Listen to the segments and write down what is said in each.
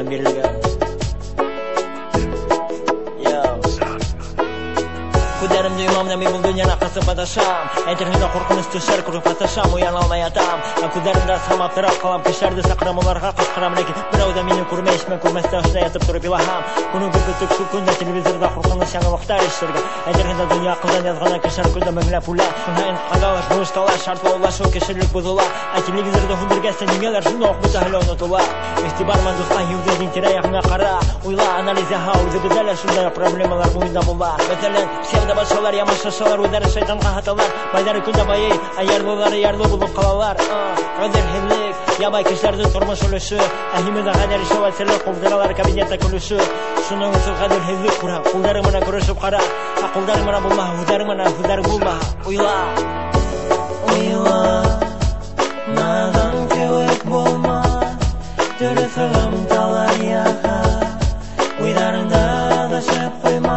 берілген. Күдәрімде имамнами бұл дүнияна қасып аташам. Әйтіргенде қорқыныш түшер күріп аташам, уян алмай атам. Күдәрімді асқам аптырап қалам, кешерді сақырам оларға қысқырам. Лекен біреуді мені көрмейш, мен көрместі ұшына ятып тұрып илахам. Күні күпітік шу күнде телевизорда қорқыныш жаңалықтар ешіргі. Әйтіргенде дүния қыздан язғана кешер күнде мүңләп ула. Күнайын қадалаш, бұлышталаш, шартлаулашу, кешерлік бұзыла. Телевизорда хүндіргесті немелер жүн оқ бұта хілі ұнытыла. Ихтибарман дұсқа евдездің тираяғына қара. Уйла анализяға өзігізелер шындай проблемалар бойында бұла. Мәселен, псевдо башалар, ямашашалар, өздері шайтанға хаталар. Байдары күнде байы, аярлылары ярлы болып қалалар. Қадірхелік, ябай кешерді тұрмыш үліші. Әхимеді қадер шауат серлік қолдыралар кабинетті күліші. Шының ұсыл қадірхелік құра, қолдары мұна күрішіп қара. Қолдары мұна болма, ұдары мұна, ұдары болма. Уйла, маған кеуек болма. Түрі сығым талаяға, ойдарыңда да шәп қойма.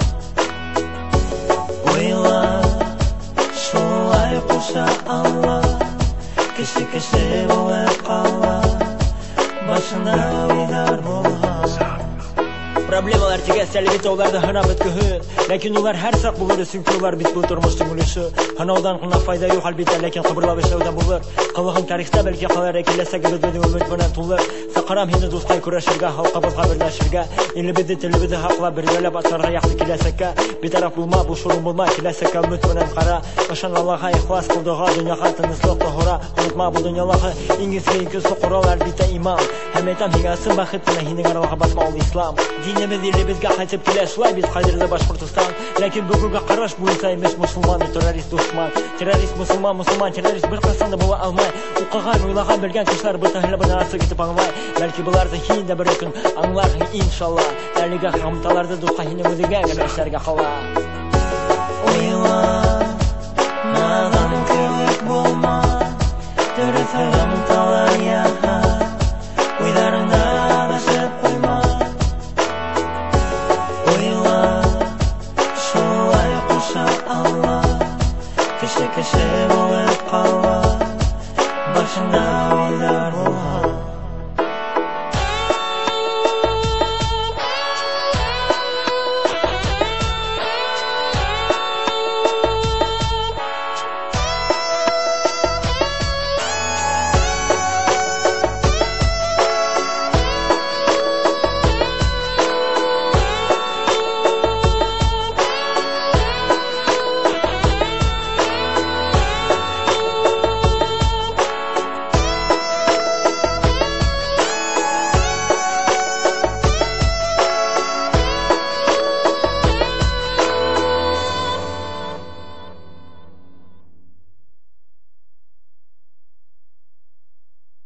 Шулай қоша алла, кіші болып қала, башында ойдар болға. Проблемалар тегес әлбетте оларды ғана бүткіхін. Ләкин олар әр сақ болыр үшін олар бит бұл тұрмыштың үліші. Ғанаудан ғына файда yok әлбетте, ләкин қыбырлап ешлеуді болыр. Қылығын тарихта бәлке қалар әкелесек өздінің үміт мұнан тұлыр. Сақырам хені дұсқай күрәшірге, халқабызға бірләшірге. Елібеді тілібеді хақла біргелеп атарға яқты келесекке. Бетарап болма, бұл шұрын болма, келесекке үміт мұнан қара. Ұшан Аллаға ихлас қылдыға, дүнияға тыныслық тұғыра. Ұнытма бұл дүниялағы, ингізге иnküsі құрал әлбетте имам. Әметам хигасын бақытына хенің аралаға басма ол ислам. Dinimiz bizga qaytib kelishlar biz qadirda Boshqirdiston. Lekin bugunga qarash bo'lsa emas musulmon terrorist dushman. Terrorist musulmon terrorist bir qasanda bo'la olmay. O'qigan, o'ylagan bilgan kishilar bu tahlil narsa ketib olmay. Balki bular zihinda bir kun anglar inshaalloh. Aliga hamtalarda duqa hini o'ziga ishlarga qola. O'yla, nagam kerak bo'lma. Terroristlarga talayaha. O'ylarimda bashab qo'yma. Kişi болып қала, башында ойлар